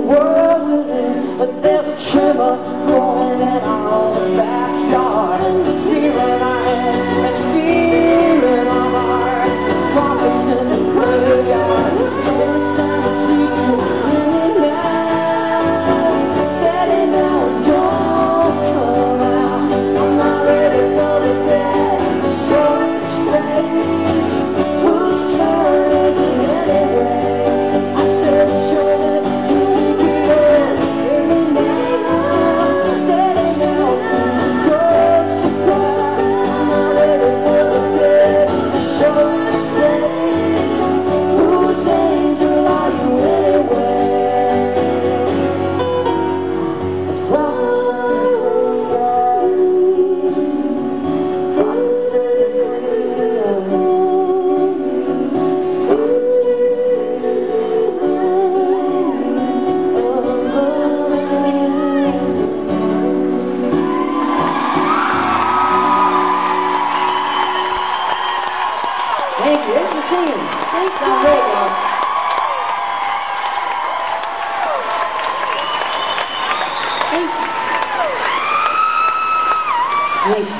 world will end, but there's a tremor growing in our backyard, and the fear in our hands and fear in our hearts. Prophets in the graveyard, Jonas and Ezekiel ringing now. Steady now, don't come out. I'm not ready for the dead to show its face. Whose turn is it anyway? I said, show us Ezekiel ringing now. Steady now, from coast to coast. I'm not ready for the dead to show its face. Whose angel are you anyway? The prophets in the graveyard, prophets in the graveyard, prophets in the Thank you. Thanks for singing. Thanks, sound great, y'all. Thank you. Thank you.